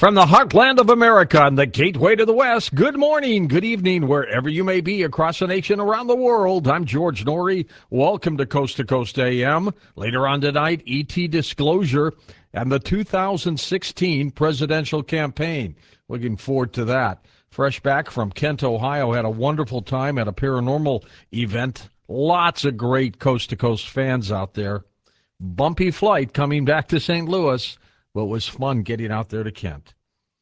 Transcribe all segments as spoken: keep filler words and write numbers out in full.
From the heartland of America and the gateway to the West, good morning, good evening, wherever you may be across the nation, around the world. I'm George Noory. Welcome to Coast to Coast A M. Later on tonight, E T disclosure and the two thousand sixteen presidential campaign. Looking forward to that. Fresh back from Kent, Ohio. Had a wonderful time at a paranormal event. Lots of great Coast to Coast fans out there. Bumpy flight coming back to Saint Louis. But it was fun getting out there to Kent.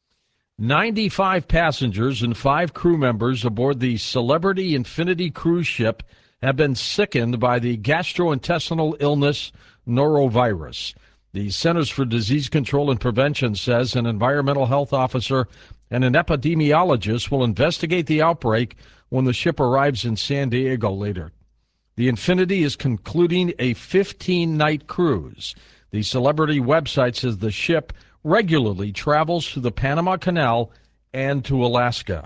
ninety-five passengers and five crew members aboard the Celebrity Infinity cruise ship have been sickened by the gastrointestinal illness norovirus. The Centers for Disease Control and Prevention says an environmental health officer and an epidemiologist will investigate the outbreak when the ship arrives in San Diego later. The Infinity is concluding a fifteen-night cruise. The Celebrity website says the ship regularly travels through the Panama Canal and to Alaska.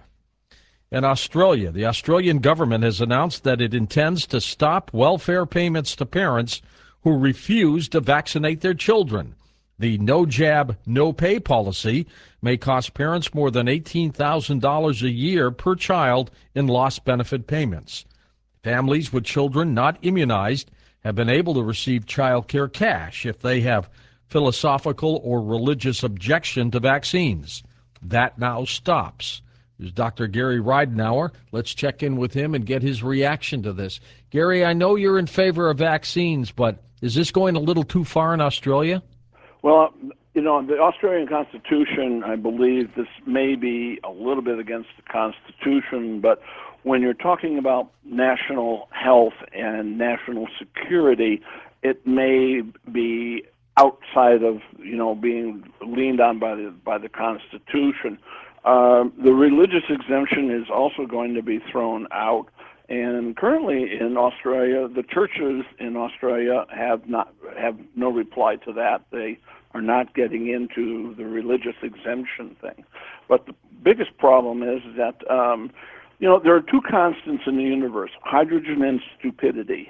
In Australia, the Australian government has announced that it intends to stop welfare payments to parents who refuse to vaccinate their children. The no jab, no pay policy may cost parents more than eighteen thousand dollars a year per child in lost benefit payments. Families with children not immunized have been able to receive child care cash if they have philosophical or religious objection to vaccines. That now stops. There's Doctor Gary Ridenour. Let's check in with him and get his reaction to this. Gary, I know you're in favor of vaccines, but is this going a little too far in Australia? Well, you know, the Australian Constitution, I believe this may be a little bit against the Constitution, but when you're talking about national health and national security, it may be outside of, you know, being leaned on by the by the Constitution. Uh, the religious exemption is also going to be thrown out, and currently in Australia, the churches in Australia have not have no reply to that. They are not getting into the religious exemption thing. But the biggest problem is that um, you know, there are two constants in the universe, hydrogen and stupidity.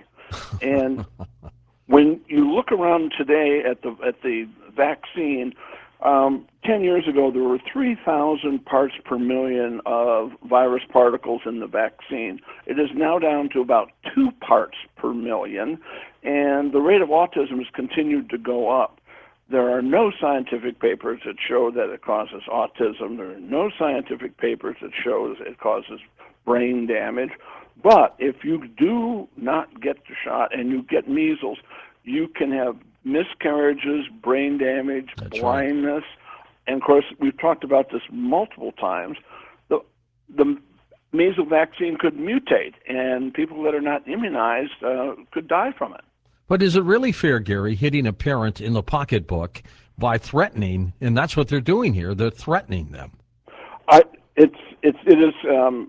And when you look around today at the at the vaccine, um, ten years ago there were three thousand parts per million of virus particles in the vaccine. It is now down to about two parts per million, and the rate of autism has continued to go up. There are no scientific papers that show that it causes autism. There are no scientific papers that show it causes brain damage. But if you do not get the shot and you get measles, you can have miscarriages, brain damage, That's blindness. Right. And, of course, we've talked about this multiple times. The, the measles vaccine could mutate, and people that are not immunized uh, could die from it. But is it really fair, Gary, hitting a parent in the pocketbook by threatening, and that's what they're doing here, they're threatening them? I, it's, it's, it is um,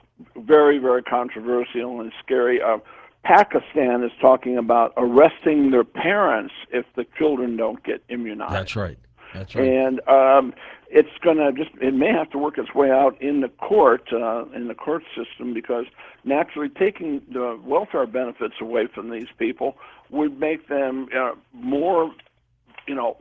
very, very controversial and scary. Uh, Pakistan is talking about arresting their parents if the children don't get immunized. That's right. That's right. And um, it's going to just, it may have to work its way out in the court, uh, in the court system, because naturally taking the welfare benefits away from these people would make them uh, more, you know,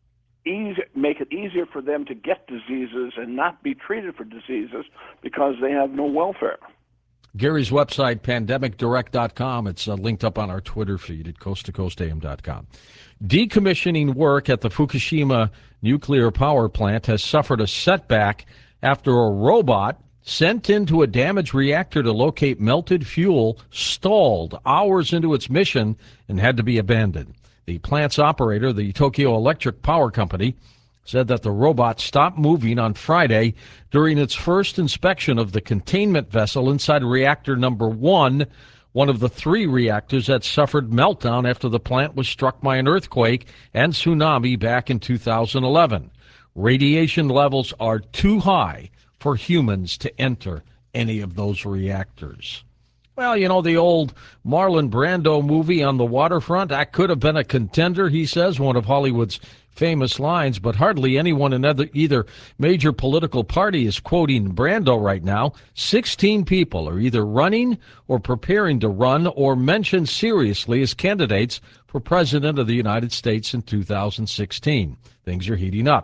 easy, make it easier for them to get diseases and not be treated for diseases because they have no welfare. Gary's website, pandemic direct dot com. It's uh, linked up on our Twitter feed at coast to coast a m dot com. Decommissioning work at the Fukushima nuclear power plant has suffered a setback after a robot sent into a damaged reactor to locate melted fuel stalled hours into its mission and had to be abandoned. The plant's operator, the Tokyo Electric Power Company, said that the robot stopped moving on Friday during its first inspection of the containment vessel inside reactor number one, one of the three reactors that suffered meltdown after the plant was struck by an earthquake and tsunami back in two thousand eleven. Radiation levels are too high for humans to enter any of those reactors. Well, you know, the old Marlon Brando movie On the Waterfront, that could have been a contender, he says, one of Hollywood's famous lines, but hardly anyone in either, either major political party is quoting Brando right now. sixteen people are either running or preparing to run or mentioned seriously as candidates for President of the United States in two thousand sixteen. Things are heating up.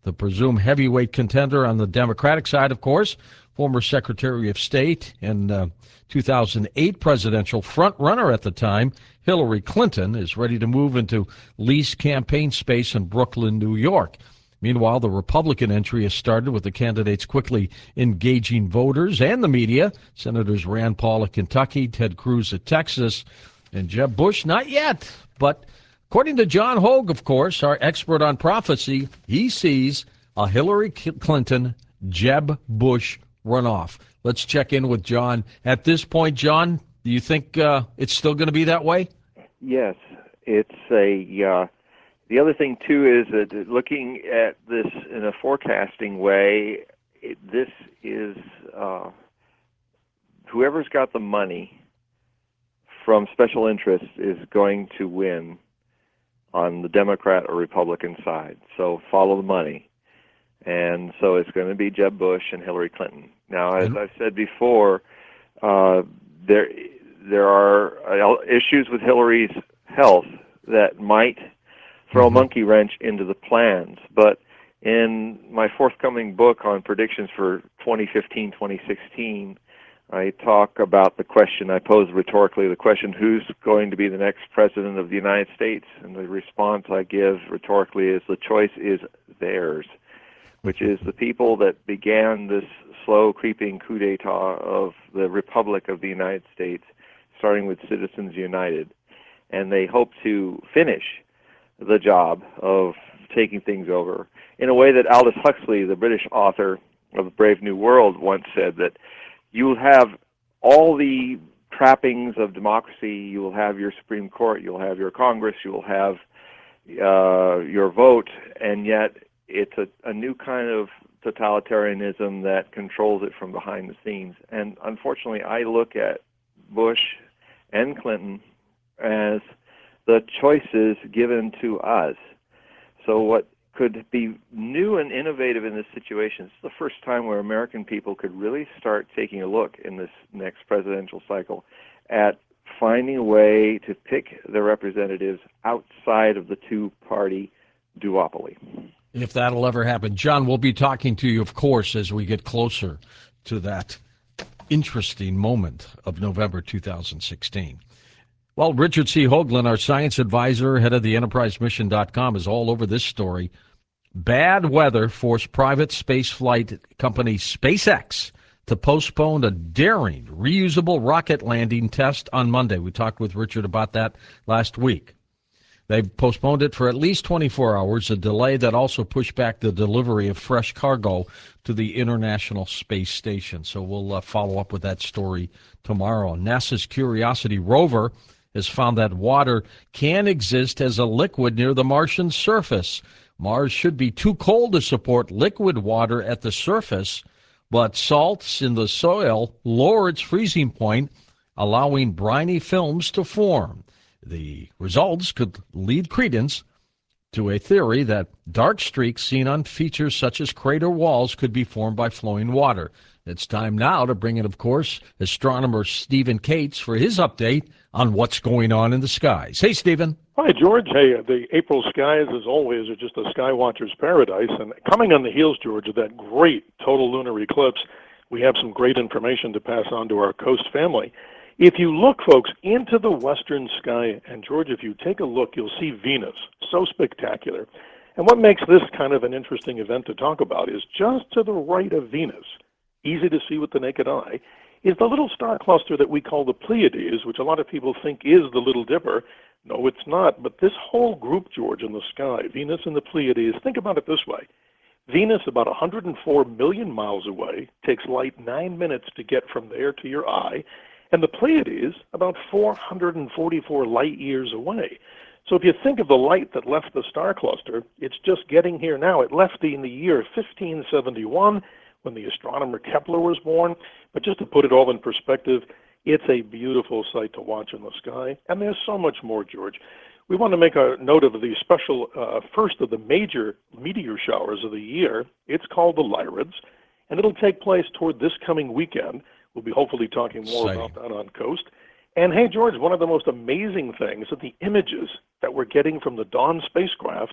The presumed heavyweight contender on the Democratic side, of course, former Secretary of State and uh, two thousand eight presidential frontrunner at the time, Hillary Clinton, is ready to move into leased campaign space in Brooklyn, New York. Meanwhile, the Republican entry has started with the candidates quickly engaging voters and the media. Senators Rand Paul of Kentucky, Ted Cruz of Texas, and Jeb Bush, not yet. But according to John Hogue, of course, our expert on prophecy, he sees a Hillary Clinton, Jeb Bush runoff. Let's check in with John. At this point, John, do you think uh, it's still going to be that way? Yes. It's a... Uh... The other thing, too, is that looking at this in a forecasting way, it, this is uh, whoever's got the money from special interests is going to win on the Democrat or Republican side. So follow the money. And so it's going to be Jeb Bush and Hillary Clinton. Now, as I've said before, uh, there there are issues with Hillary's health that might throw a monkey wrench into the plans. But in my forthcoming book on predictions for twenty fifteen, twenty sixteen, I talk about the question I pose rhetorically, the question, who's going to be the next president of the United States? And the response I give rhetorically is the choice is theirs, which is the people that began this slow creeping coup d'etat of the Republic of the United States, starting with Citizens United. And they hope to finish the job of taking things over in a way that Aldous Huxley, the British author of The Brave New World, once said, that you will have all the trappings of democracy. You will have your Supreme Court, you'll have your Congress, you will have uh, your vote, and yet it's a, a new kind of totalitarianism that controls it from behind the scenes. And unfortunately, I look at Bush and Clinton as the choices given to us. So what could be new and innovative in this situation is the first time where American people could really start taking a look in this next presidential cycle at finding a way to pick the representatives outside of the two-party duopoly. If that'll ever happen. John, we'll be talking to you, of course, as we get closer to that interesting moment of November two thousand sixteen. Well, Richard C. Hoagland, our science advisor, head of the enterprise mission dot com, is all over this story. Bad weather forced private space flight company SpaceX to postpone a daring reusable rocket landing test on Monday. We talked with Richard about that last week. They've postponed it for at least twenty-four hours, a delay that also pushed back the delivery of fresh cargo to the International Space Station. So we'll uh, follow up with that story tomorrow. NASA's Curiosity rover has found that water can exist as a liquid near the Martian surface. Mars should be too cold to support liquid water at the surface, but salts in the soil lower its freezing point, allowing briny films to form. The results could lead credence to a theory that dark streaks seen on features such as crater walls could be formed by flowing water. It's time now to bring in, of course, astronomer Stephen Cates for his update on what's going on in the skies. Hey, Stephen. Hi, George. Hey, the April skies, as always, are just a sky watcher's paradise. And coming on the heels, George, of that great total lunar eclipse, we have some great information to pass on to our Coast family. If you look, folks, into the western sky, and George, if you take a look, you'll see Venus. So spectacular. And what makes this kind of an interesting event to talk about is just to the right of Venus, easy to see with the naked eye, is the little star cluster that we call the Pleiades, which a lot of people think is the Little Dipper. No, it's not. But this whole group, George, in the sky, Venus and the Pleiades, think about it this way. Venus, about one hundred four million miles away, takes light nine minutes to get from there to your eye, and the Pleiades, about four hundred forty-four light years away. So if you think of the light that left the star cluster, it's just getting here now. It left in the year fifteen seventy-one, when the astronomer Kepler was born. But just to put it all in perspective, it's a beautiful sight to watch in the sky. And there's so much more, George. We want to make a note of the special uh, first of the major meteor showers of the year. It's called the Lyrids, and it'll take place toward this coming weekend. We'll be hopefully talking more Exciting. about that on Coast. And hey, George, one of the most amazing things are the images that we're getting from the Dawn spacecraft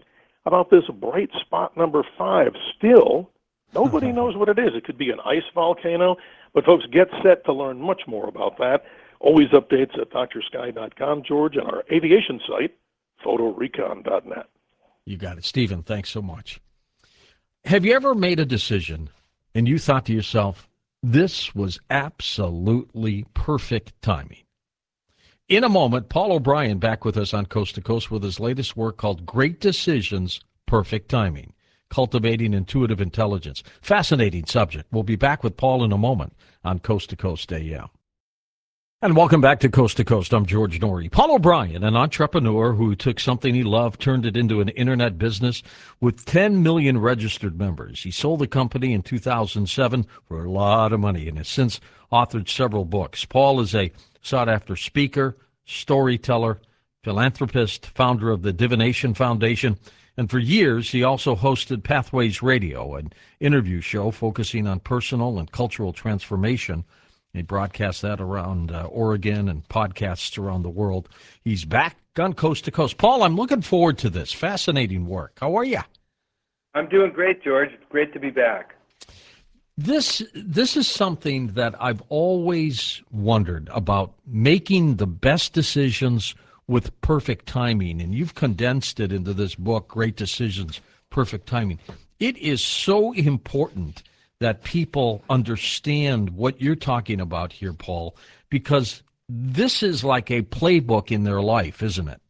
about this bright spot number five? Still, nobody knows what it is. It could be an ice volcano, but folks, get set to learn much more about that. Always updates at dr sky dot com, George, and our aviation site, photorecon dot net. You got it. Stephen, thanks so much. Have you ever made a decision and you thought to yourself, this was absolutely perfect timing? In a moment, Paul O'Brien back with us on Coast to Coast with his latest work called Great Decisions, Perfect Timing, Cultivating Intuitive Intelligence. Fascinating subject. We'll be back with Paul in a moment on Coast to Coast A M. And welcome back to Coast to Coast. I'm George Norrie. Paul O'Brien, an entrepreneur who took something he loved, turned it into an internet business with ten million registered members. He sold the company in two thousand seven for a lot of money and has since authored several books. Paul is a sought-after speaker, storyteller, philanthropist, founder of the Divination Foundation, and for years he also hosted Pathways Radio, an interview show focusing on personal and cultural transformation. He broadcasts that around uh, Oregon and podcasts around the world. He's back on Coast to Coast. Paul, I'm looking forward to this. Fascinating work. How are you? I'm doing great, George. It's great to be back. This this is something that I've always wondered about, making the best decisions with perfect timing, and you've condensed it into this book, Great Decisions, Perfect Timing. It is so important that people understand what you're talking about here, Paul, because this is like a playbook in their life, isn't it?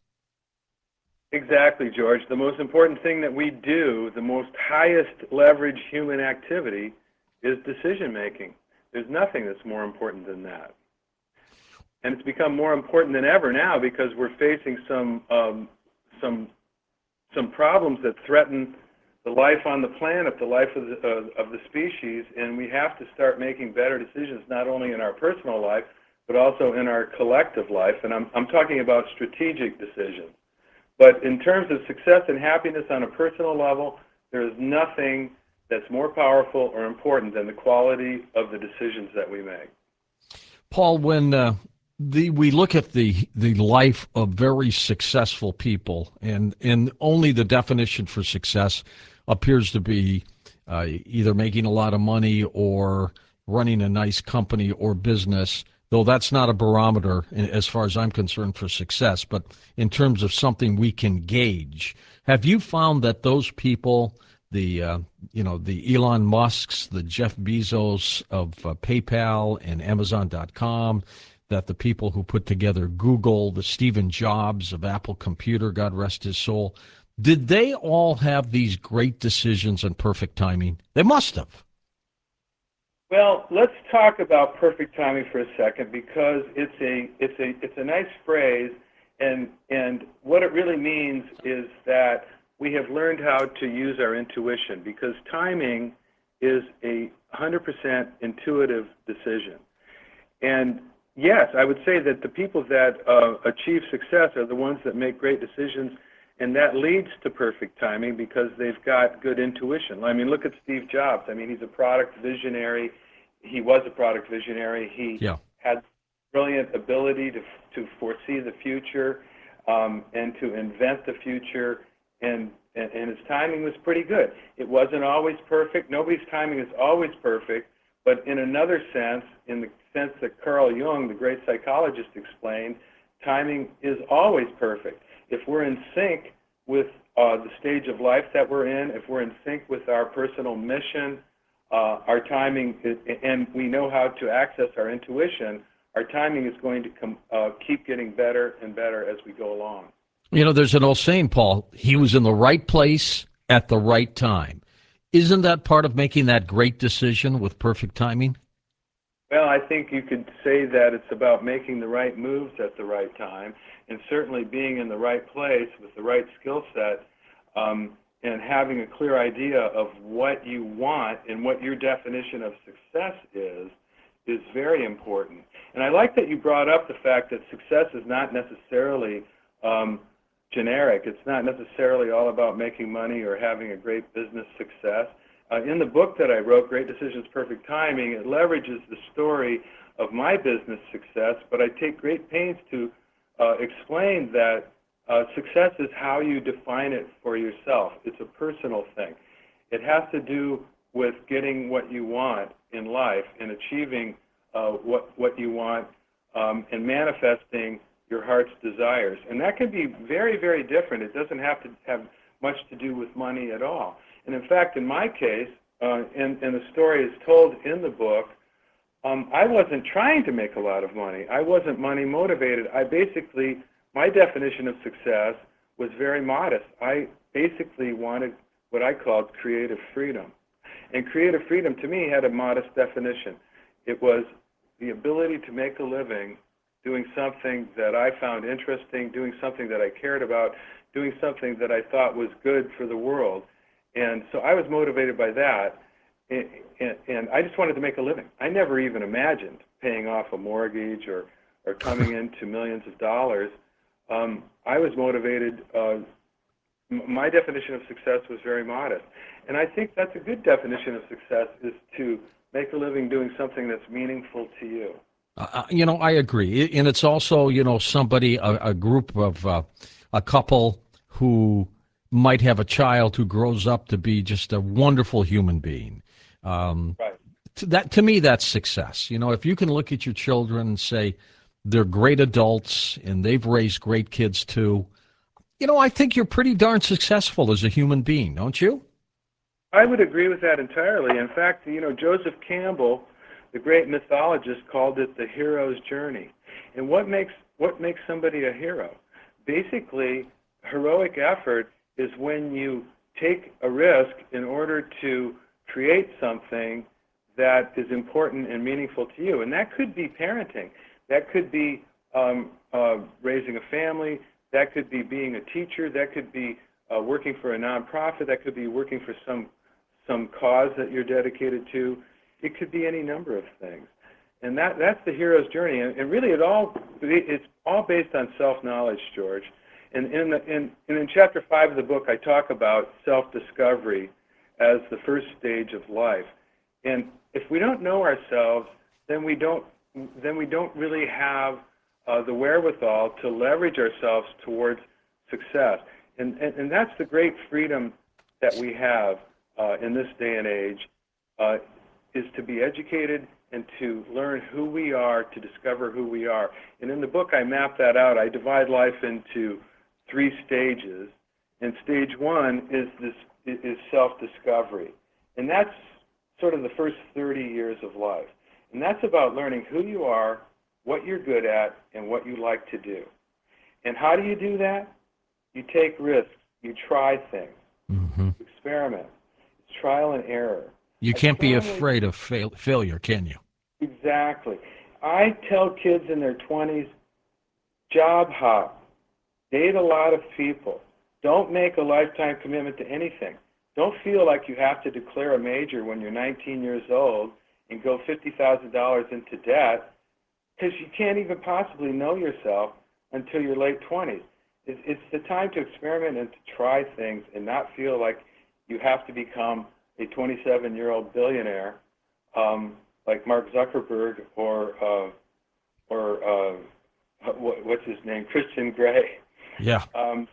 Exactly, George. The most important thing that we do, the most highest leverage human activity, is decision making. There's nothing that's more important than that. And it's become more important than ever now because we're facing some um, some some problems that threaten the life on the planet, the life of the, uh, of the species, and we have to start making better decisions not only in our personal life, but also in our collective life. And I'm, I'm talking about strategic decisions. But in terms of success and happiness on a personal level, there is nothing that's more powerful or important than the quality of the decisions that we make. Paul, when uh, the we look at the the life of very successful people, and, and only the definition for success appears to be uh, either making a lot of money or running a nice company or business, though that's not a barometer as far as I'm concerned for success, but in terms of something we can gauge. Have you found that those people, the uh, you know the Elon Musks, the Jeff Bezos of uh, PayPal and Amazon dot com, that the people who put together Google, the Stephen Jobs of Apple Computer, God rest his soul, did they all have these great decisions and perfect timing? They must have. Well, let's talk about perfect timing for a second because it's a it's a it's a nice phrase, and and what it really means is that we have learned how to use our intuition, because timing is a one hundred percent intuitive decision. And yes, I would say that the people that uh, achieve success are the ones that make great decisions, and that leads to perfect timing because they've got good intuition. I mean, look at Steve Jobs. I mean, he's a product visionary. He was a product visionary. He yeah. had brilliant ability to to foresee the future um, and to invent the future, and, and, and his timing was pretty good. It wasn't always perfect. Nobody's timing is always perfect, but in another sense, in the sense that Carl Jung, the great psychologist, explained, timing is always perfect. If we're in sync with uh, the stage of life that we're in, if we're in sync with our personal mission, uh, our timing, is, and we know how to access our intuition, our timing is going to com- uh, keep getting better and better as we go along. You know, there's an old saying, Paul, he was in the right place at the right time. Isn't that part of making that great decision with perfect timing? Well, I think you could say that it's about making the right moves at the right time, and certainly being in the right place with the right skill set, um, and having a clear idea of what you want and what your definition of success is, is very important. And I like that you brought up the fact that success is not necessarily um, generic. It's not necessarily all about making money or having a great business success. Uh, in the book that I wrote, Great Decisions, Perfect Timing, it leverages the story of my business success, but I take great pains to uh, explain that Uh, success is how you define it for yourself. It's a personal thing. It has to do with getting what you want in life and achieving uh, what, what you want um, and manifesting your heart's desires. And that can be very, very different. It doesn't have to have much to do with money at all. And in fact, in my case, uh, and, and the story is told in the book, um, I wasn't trying to make a lot of money. I wasn't money motivated. I basically, my definition of success was very modest. I basically wanted what I called creative freedom. And creative freedom to me had a modest definition. It was the ability to make a living doing something that I found interesting, doing something that I cared about, doing something that I thought was good for the world. And so I was motivated by that, and, and, and I just wanted to make a living. I never even imagined paying off a mortgage or, or coming into millions of dollars. Um, I was motivated, uh, m- my definition of success was very modest. And I think that's a good definition of success, is to make a living doing something that's meaningful to you. Uh, you know, I agree. And it's also, you know, somebody, a, a group of, uh, a couple who might have a child who grows up to be just a wonderful human being. Um, right. to that, to me, that's success. You know, if you can look at your children and say they're great adults and they've raised great kids too, you know, I think you're pretty darn successful as a human being, don't you? I would agree with that entirely. In fact, you know, Joseph Campbell, the great mythologist, called it the hero's journey. And what makes what makes somebody a hero? Basically, heroic effort is when you take a risk in order to create something that is important and meaningful to you. And that could be parenting. That could be um, uh, raising a family. That could be being a teacher. That could be uh, working for a nonprofit. That could be working for some some cause that you're dedicated to. It could be any number of things. And that that's the hero's journey. And, and really, it all it's all based on self-knowledge, George. And in, the, in, and in chapter five of the book, I talk about self-discovery as the first stage of life. And if we don't know ourselves, then we don't then we don't really have uh, the wherewithal to leverage ourselves towards success. And, and, and that's the great freedom that we have uh, in this day and age, uh, is to be educated and to learn who we are, to discover who we are. And in the book, I map that out. I divide life into three stages. And stage one is this is self-discovery. And that's sort of the first thirty years of life. And that's about learning who you are, what you're good at, and what you like to do. And how do you do that? You take risks. You try things. Mm-hmm. You experiment. It's trial and error. You can't be afraid of fail- failure, can you? Exactly. I tell kids in their twenties, job hop, date a lot of people. Don't make a lifetime commitment to anything. Don't feel like you have to declare a major when you're nineteen years old and go fifty thousand dollars into debt, because you can't even possibly know yourself until your late twenties. It's, it's the time to experiment and to try things and not feel like you have to become a twenty-seven-year-old billionaire um, like Mark Zuckerberg or uh, or uh, what, what's his name, Christian Grey. Yeah. Um,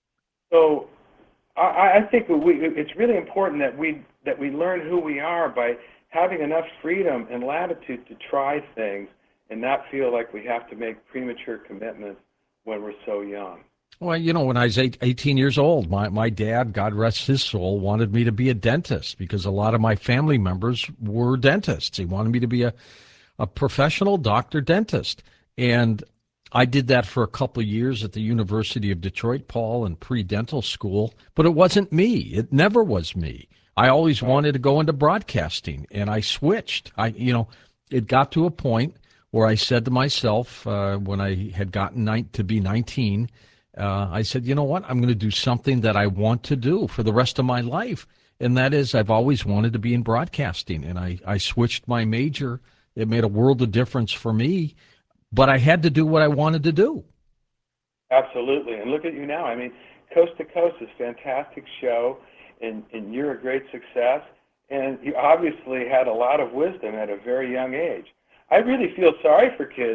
so I, I think we, it's really important that we that we learn who we are by having enough freedom and latitude to try things and not feel like we have to make premature commitments when we're so young. Well, you know, when I was eight, eighteen years old, my, my dad, God rest his soul, wanted me to be a dentist because a lot of my family members were dentists. He wanted me to be a, a professional doctor dentist. And I did that for a couple of years at the University of Detroit, Paul, and pre-dental school, but it wasn't me. It never was me. I always wanted to go into broadcasting, and I switched. I, you know, it got to a point where I said to myself, uh, when I had gotten nine, to be nineteen, uh, I said, you know what, I'm going to do something that I want to do for the rest of my life, and that is I've always wanted to be in broadcasting, and I, I switched my major. It made a world of difference for me, but I had to do what I wanted to do. Absolutely, and look at you now. I mean, Coast to Coast is a fantastic show, and, and you're a great success, and you obviously had a lot of wisdom at a very young age. I really feel sorry for kids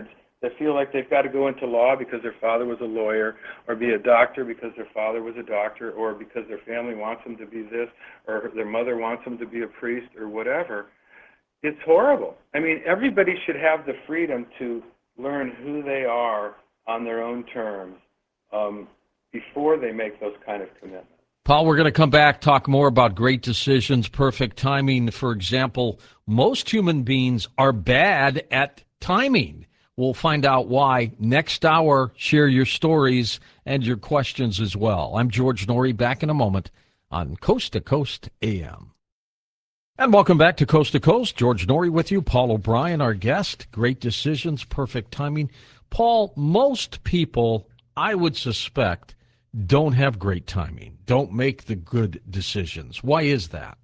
that feel like they've got to go into law because their father was a lawyer, or be a doctor because their father was a doctor, or because their family wants them to be this, or their mother wants them to be a priest, or whatever. It's horrible. I mean, everybody should have the freedom to learn who they are on their own terms um, before they make those kind of commitments. Paul, we're going to come back, talk more about great decisions, perfect timing. For example, most human beings are bad at timing. We'll find out why next hour. Share your stories and your questions as well. I'm George Noory, back in a moment on Coast to Coast A M. And welcome back to Coast to Coast. George Noory with you. Paul O'Brien, our guest. Great decisions, perfect timing. Paul, most people, I would suspect, don't have great timing, don't make the good decisions. Why is that?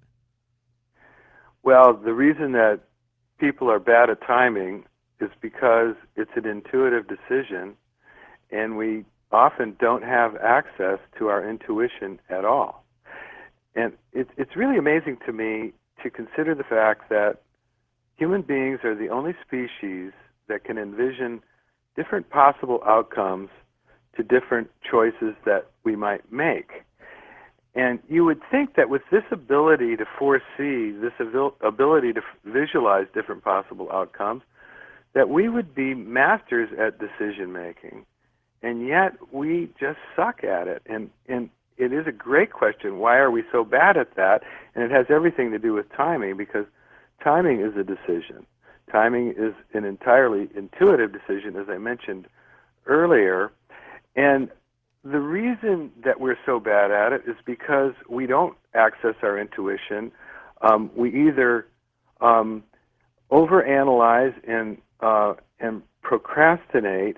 Well, the reason that people are bad at timing is because it's an intuitive decision, and we often don't have access to our intuition at all. And it, it's really amazing to me to consider the fact that human beings are the only species that can envision different possible outcomes to different choices that we might make. And you would think that with this ability to foresee, this ability to visualize different possible outcomes, that we would be masters at decision making. And yet we just suck at it. And, and it is a great question, why are we so bad at that? And it has everything to do with timing, because timing is a decision. Timing is an entirely intuitive decision, as I mentioned earlier. And the reason that we're so bad at it is because we don't access our intuition. Um, we either um, overanalyze and uh, and procrastinate.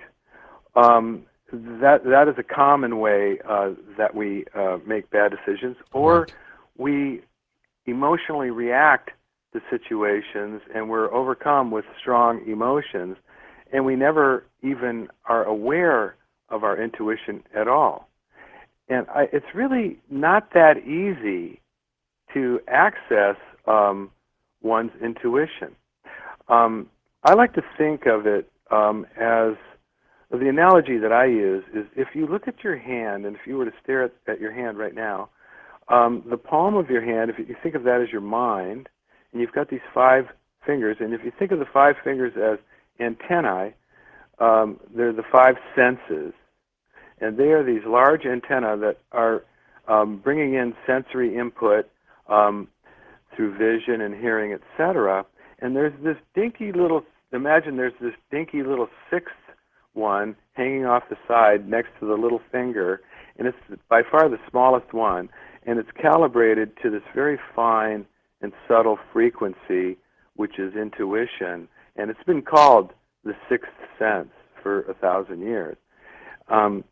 Um, that that is a common way uh, that we uh, make bad decisions, or Right. we emotionally react to situations and we're overcome with strong emotions, and we never even are aware of our intuition at all. And I, it's really not that easy to access um, one's intuition. Um, I like to think of it um, as, the analogy that I use is, if you look at your hand, and if you were to stare at, at your hand right now, um, the palm of your hand, if you think of that as your mind, and you've got these five fingers, and if you think of the five fingers as antennae, um, they're the five senses. And they are these large antennae that are um, bringing in sensory input um, through vision and hearing, et cetera. And there's this dinky little, imagine there's this dinky little sixth one hanging off the side next to the little finger, and it's by far the smallest one, and it's calibrated to this very fine and subtle frequency, which is intuition. And it's been called the sixth sense for a thousand years. Um,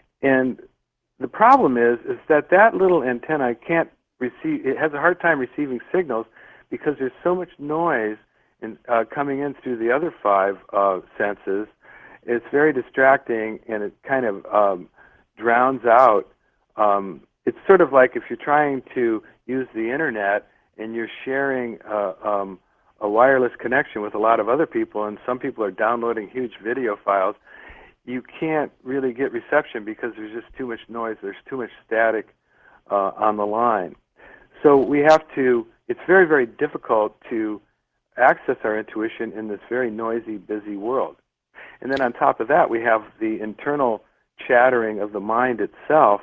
And the problem is, is that that little antenna can't receive, it has a hard time receiving signals because there's so much noise in, uh, coming in through the other five uh, senses. It's very distracting, and it kind of um, drowns out. Um, it's sort of like if you're trying to use the internet and you're sharing uh, um, a wireless connection with a lot of other people, and some people are downloading huge video files. You can't really get reception because there's just too much noise. There's too much static uh, on the line. So we have to, it's very, very difficult to access our intuition in this very noisy, busy world. And then on top of that, we have the internal chattering of the mind itself.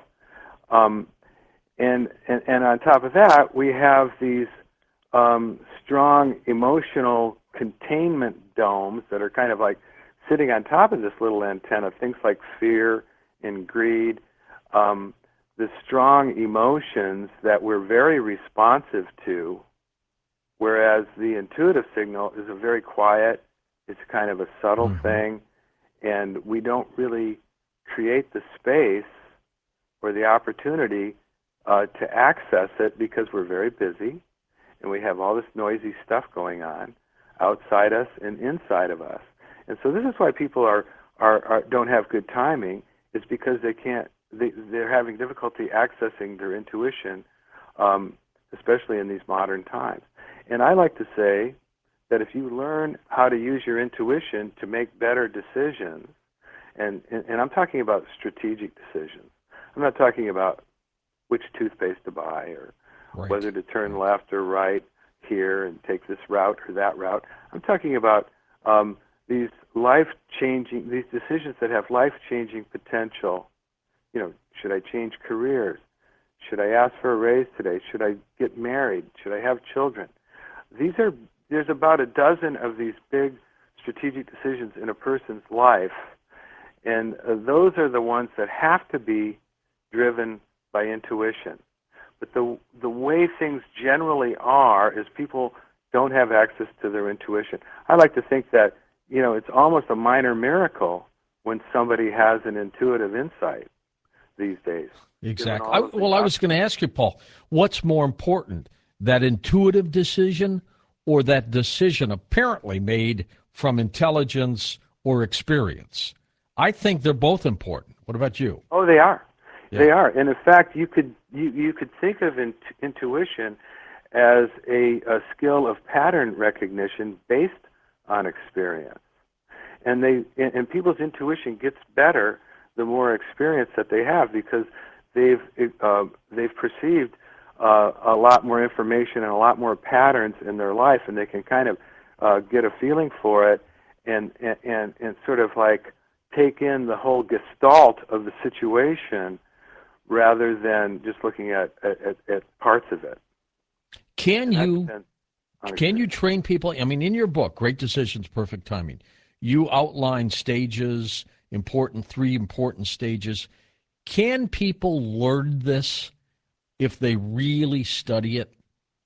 Um, and, and, and on top of that, we have these um, strong emotional containment domes that are kind of like sitting on top of this little antenna, things like fear and greed, um, the strong emotions that we're very responsive to, whereas the intuitive signal is a very quiet, it's kind of a subtle Mm-hmm. thing, and we don't really create the space or the opportunity uh, to access it because we're very busy, and we have all this noisy stuff going on outside us and inside of us. And so this is why people are, are, are don't have good timing, is because they can't, they, they're having difficulty accessing their intuition, um, especially in these modern times. And I like to say that if you learn how to use your intuition to make better decisions, and, and, and I'm talking about strategic decisions. I'm not talking about which toothpaste to buy or Right. whether to turn left or right here and take this route or that route. I'm talking about um, these life-changing, these decisions that have life-changing potential. You know, should I change careers? Should I ask for a raise today? Should I get married? Should I have children? These are, there's about a dozen of these big strategic decisions in a person's life, and uh, those are the ones that have to be driven by intuition. But the the way things generally are is people don't have access to their intuition. I like to think that, you know, it's almost a minor miracle when somebody has an intuitive insight these days. Exactly. I, well, I was going to ask you, Paul, what's more important, that intuitive decision or that decision apparently made from intelligence or experience? I think they're both important. What about you? Oh, they are. Yeah. They are. And in fact, you could you, you could think of int- intuition as a, a skill of pattern recognition based on experience. And they and, and people's intuition gets better the more experience that they have, because they've uh, they've perceived uh, a lot more information and a lot more patterns in their life, and they can kind of uh, get a feeling for it and, and and and sort of like take in the whole gestalt of the situation rather than just looking at, at, at parts of it. Can you can you train people? I mean, in your book, Great Decisions, Perfect Timing, you outline stages, important three important stages. Can people learn this if they really study it?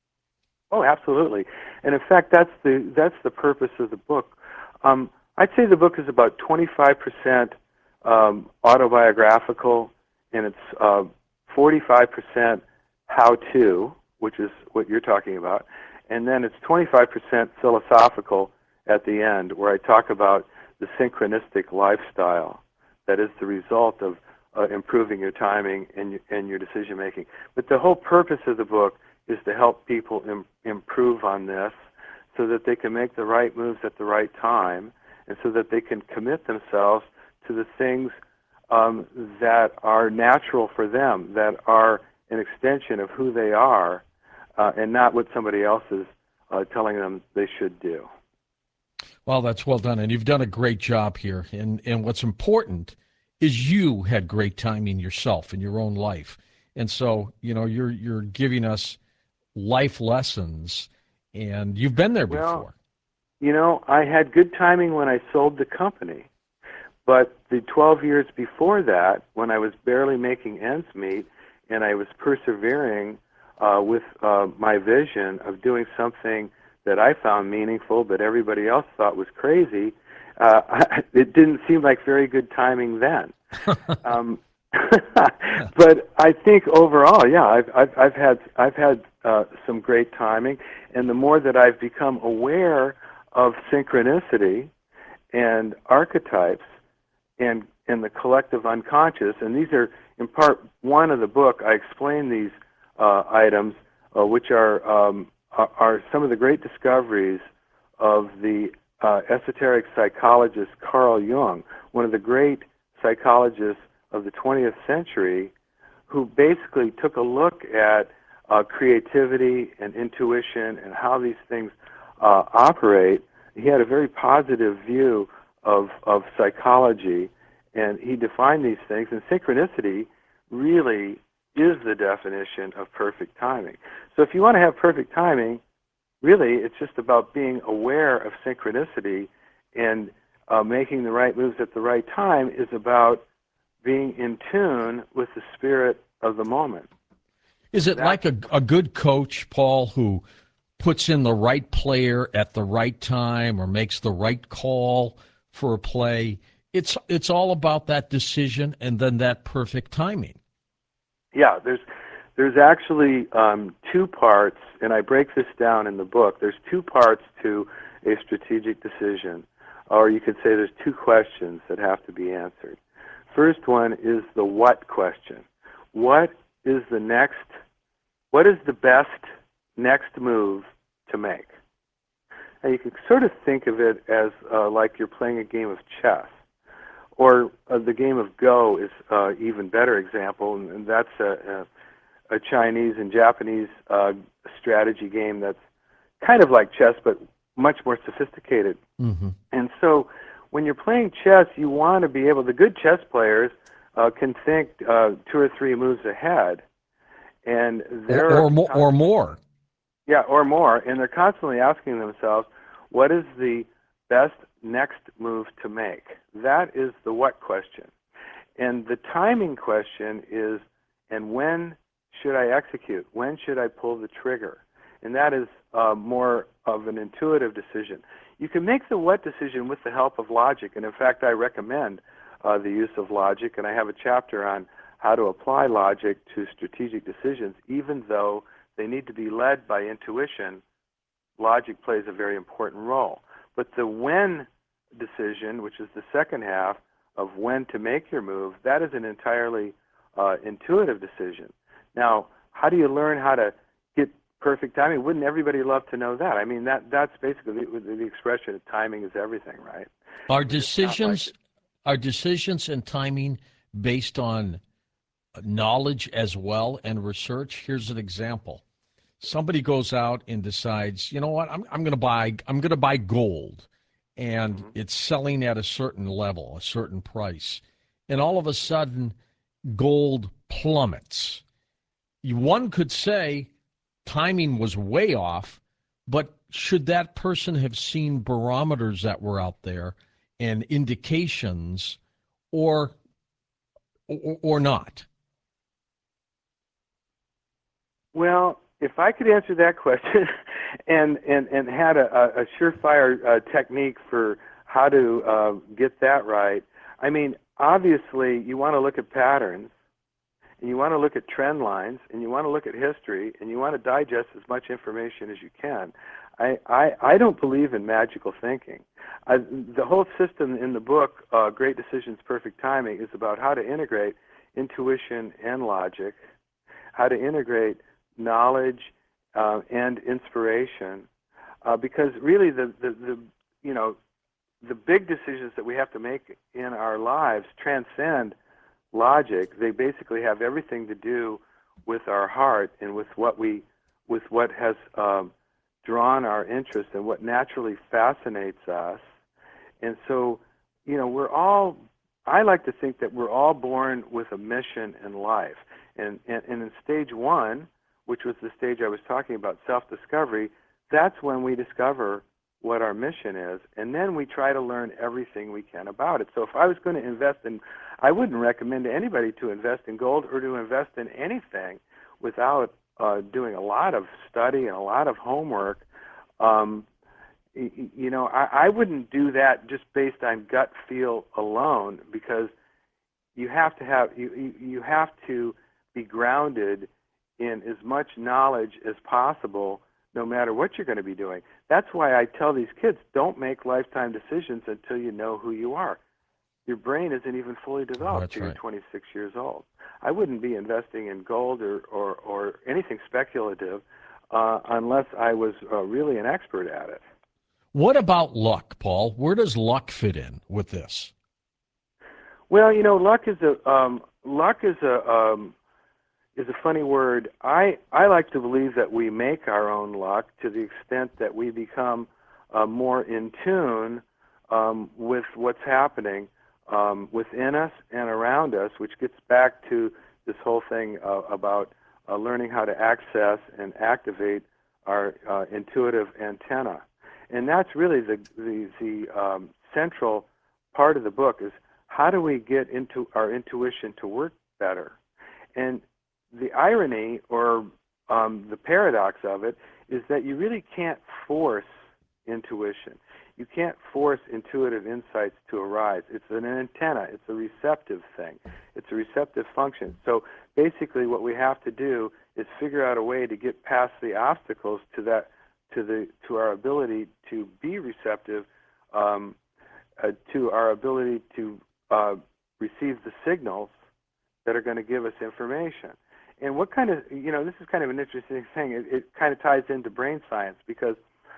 Oh, absolutely. And in fact, that's the that's the purpose of the book. Um, I'd say the book is about twenty-five percent um, autobiographical, and it's uh, forty-five percent how-to, which is what you're talking about, and then it's twenty-five percent philosophical at the end, where I talk about the synchronistic lifestyle that is the result of uh, improving your timing and your, and your decision-making. But the whole purpose of the book is to help people im- improve on this so that they can make the right moves at the right time, and so that they can commit themselves to the things um, that are natural for them, that are an extension of who they are, uh, and not what somebody else is uh, telling them they should do. Well, that's well done, and you've done a great job here. And and what's important is you had great timing yourself in your own life, and so you know you're you're giving us life lessons, and you've been there well, before. You know, I had good timing when I sold the company, but the twelve years before that, when I was barely making ends meet, and I was persevering uh, with uh, my vision of doing something that I found meaningful, but everybody else thought was crazy, uh, it didn't seem like very good timing then. um, but I think overall, yeah, I've I've, I've had I've had uh, some great timing, and the more that I've become aware of synchronicity and archetypes and and the collective unconscious, and these are in part one of the book. I explain these uh, items, uh, which are um, are some of the great discoveries of the uh, esoteric psychologist Carl Jung, one of the great psychologists of the twentieth century, who basically took a look at uh, creativity and intuition and how these things uh, operate. He had a very positive view of, of psychology, and he defined these things, and synchronicity really is the definition of perfect timing. So if you want to have perfect timing, really it's just about being aware of synchronicity, and uh, making the right moves at the right time is about being in tune with the spirit of the moment. Is it That's, like a, a good coach, Paul, who puts in the right player at the right time or makes the right call for a play? It's it's all about that decision and then that perfect timing. Yeah, there's there's actually um, two parts, and I break this down in the book. There's two parts to a strategic decision, or you could say there's two questions that have to be answered. First one is the what question. What is the next, what is the best next move to make? Now, you can sort of think of it as uh, like you're playing a game of chess, or uh, the game of Go is uh, even better example, and, and that's a, a, a Chinese and Japanese uh, strategy game that's kind of like chess, but much more sophisticated. Mm-hmm. And so when you're playing chess, you want to be able, the good chess players uh, can think uh, two or three moves ahead. And they're Or, or, more, or more. Yeah, or more. And they're constantly asking themselves, what is the best next move to make? That is the what question. And the timing question is, and when should I execute? When should I pull the trigger? And that is uh, more of an intuitive decision. You can make the what decision with the help of logic, and in fact, I recommend uh, the use of logic, and I have a chapter on how to apply logic to strategic decisions. Even though they need to be led by intuition, logic plays a very important role. But the when decision, which is the second half of when to make your move, that is an entirely uh, intuitive decision. Now, how do you learn how to get perfect timing? Wouldn't everybody love to know that? I mean, that that's basically the, the expression of timing is everything, right? Are I mean, decisions like are decisions and timing based on knowledge as well and research? Here's an example. Somebody goes out and decides, you know what, I'm I'm going to buy I'm going to buy gold, and mm-hmm. it's selling at a certain level, a certain price, and all of a sudden, gold plummets. One could say timing was way off, but should that person have seen barometers that were out there and indications, or or, or not? Well, if I could answer that question and, and, and had a, a surefire uh, technique for how to uh, get that right, I mean, obviously you want to look at patterns, and you want to look at trend lines, and you want to look at history, and you want to digest as much information as you can. I, I, I don't believe in magical thinking. I, the whole system in the book, uh, Great Decisions, Perfect Timing, is about how to integrate intuition and logic, how to integrate knowledge uh, and inspiration, uh, because really the, the, the you know the big decisions that we have to make in our lives transcend logic. They basically have everything to do with our heart and with what we with what has um, drawn our interest and what naturally fascinates us. And so, you know, we're all. I like to think that we're all born with a mission in life, and and, and in stage one, which was the stage I was talking about, self-discovery, that's when we discover what our mission is, and then we try to learn everything we can about it. So if I was going to invest in, I wouldn't recommend to anybody to invest in gold or to invest in anything without uh, doing a lot of study and a lot of homework. Um, you, you know, I, I wouldn't do that just based on gut feel alone, because you have to have you you, you have to be grounded in as much knowledge as possible, no matter what you're going to be doing. That's why I tell these kids, don't make lifetime decisions until you know who you are. Your brain isn't even fully developed That's till right. you're twenty-six years old. I wouldn't be investing in gold or, or, or anything speculative uh, unless I was uh, really an expert at it. What about luck, Paul? Where does luck fit in with this? Well, you know, luck is a um, luck is a um, is a funny word. I, I like to believe that we make our own luck to the extent that we become uh, more in tune um, with what's happening um, within us and around us, which gets back to this whole thing uh, about uh, learning how to access and activate our uh, intuitive antenna. And that's really the, the, the um, central part of the book is how do we get into our intuition to work better? And the irony or um, the paradox of it is that you really can't force intuition. You can't force intuitive insights to arise. It's an antenna. It's a receptive thing. It's a receptive function. So basically what we have to do is figure out a way to get past the obstacles to that, to the to our ability to be receptive, um, uh, to our ability to uh, receive the signals that are going to give us information. And what kind of, you know, this is kind of an interesting thing. It, it kind of ties into brain science because,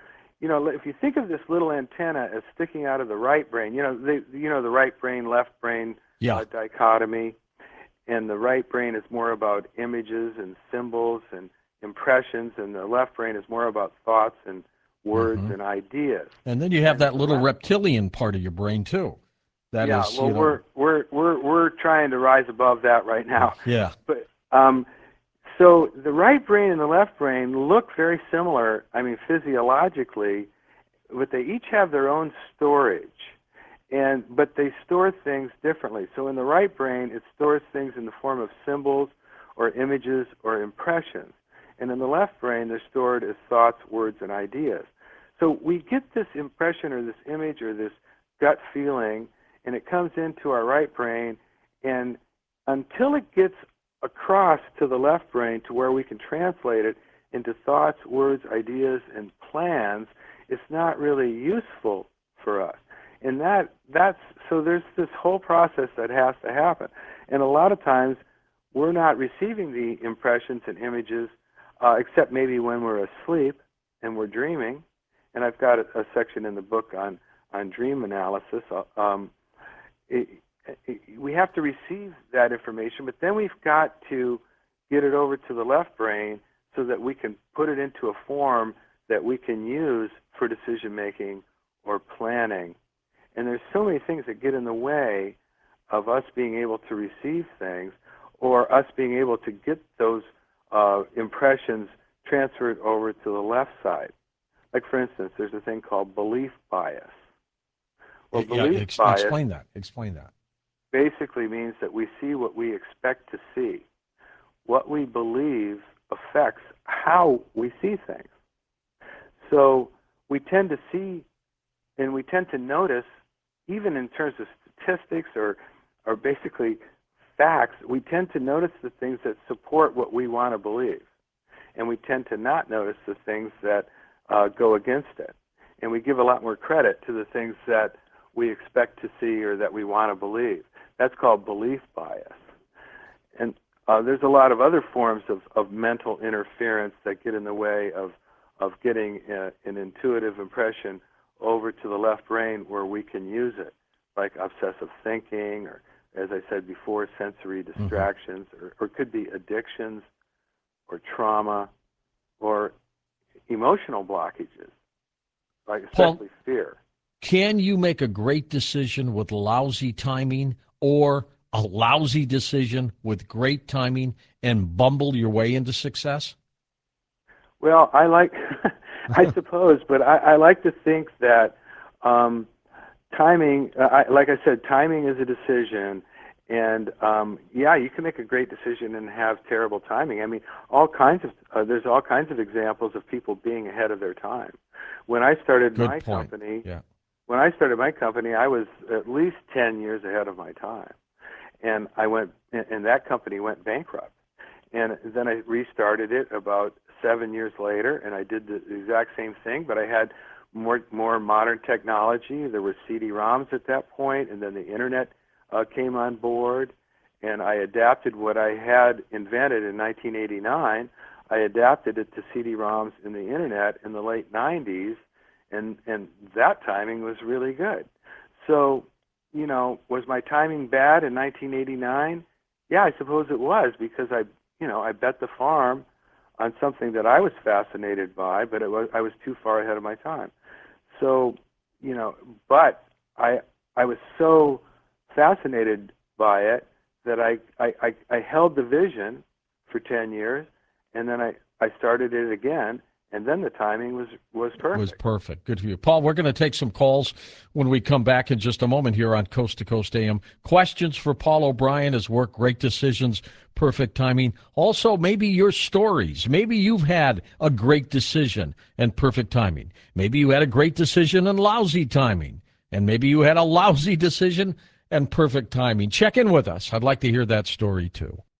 you know, if you think of this little antenna as sticking out of the right brain, you know, they, you know, the right brain, left brain Yeah. uh, dichotomy, and the right brain is more about images and symbols and impressions, and the left brain is more about thoughts and words Mhm. and ideas. And then you have And that the little left- reptilian part of your brain too. That yeah, is, well, you know, we're we're we're we're trying to rise above that right now. yeah. But um, so the right brain and the left brain look very similar. I mean, physiologically, but they each have their own storage, and but they store things differently. So in the right brain, it stores things in the form of symbols or images or impressions, and in the left brain, they're stored as thoughts, words, and ideas. So we get this impression or this image or this gut feeling, and it comes into our right brain, and until it gets across to the left brain to where we can translate it into thoughts, words, ideas, and plans, it's not really useful for us. And that that's so there's this whole process that has to happen. And a lot of times we're not receiving the impressions and images uh, except maybe when we're asleep and we're dreaming. And I've got a, a section in the book on, on dream analysis. Um, it, it, we have to receive that information, but then we've got to get it over to the left brain so that we can put it into a form that we can use for decision making or planning. And there's so many things that get in the way of us being able to receive things or us being able to get those uh, impressions transferred over to the left side. Like, for instance, there's a thing called belief bias. Well, Yeah, belief ex- bias explain that. Explain that. basically means that we see what we expect to see. What we believe affects how we see things. So we tend to see and we tend to notice, even in terms of statistics or, or basically facts, we tend to notice the things that support what we want to believe. And we tend to not notice the things that uh, go against it. And we give a lot more credit to the things that we expect to see or that we want to believe. That's called belief bias. And uh, there's a lot of other forms of, of mental interference that get in the way of, of getting uh, an intuitive impression over to the left brain where we can use it, like obsessive thinking or, as I said before, sensory distractions, mm-hmm. or, or it could be addictions or trauma or emotional blockages, like especially Paul, fear. Can you make a great decision with lousy timing or a lousy decision with great timing and bumble your way into success? Well, I like, I suppose, but I, I like to think that um, timing, uh, I, like I said, timing is a decision. And um, yeah, you can make a great decision and have terrible timing. I mean, all kinds of uh, there's all kinds of examples of people being ahead of their time. When I started Good my point. company, yeah. when I started my company, I was at least ten years ahead of my time, and I went, and that company went bankrupt. And then I restarted it about seven years later, and I did the exact same thing, but I had more more modern technology. There were C D ROMs at that point, and then the internet Uh, came on board, and I adapted what I had invented in nineteen eighty-nine. I adapted it to C D ROMs in the internet in the late nineties, and and that timing was really good. So, you know, was my timing bad in nineteen eighty-nine? Yeah, I suppose it was, because I, you know, I bet the farm on something that I was fascinated by, but it was I was too far ahead of my time. So, you know, but I I was so fascinated by it that I, I, I held the vision for ten years, and then I, I started it again, and then the timing was, was perfect. Was perfect. Good for you. Paul, we're going to take some calls when we come back in just a moment here on Coast to Coast A M. Questions for Paul O'Brien, his work, great decisions, perfect timing. Also, maybe your stories. Maybe you've had a great decision and perfect timing. Maybe you had a great decision and lousy timing. And maybe you had a lousy decision and perfect timing. Check in with us. I'd like to hear that story too.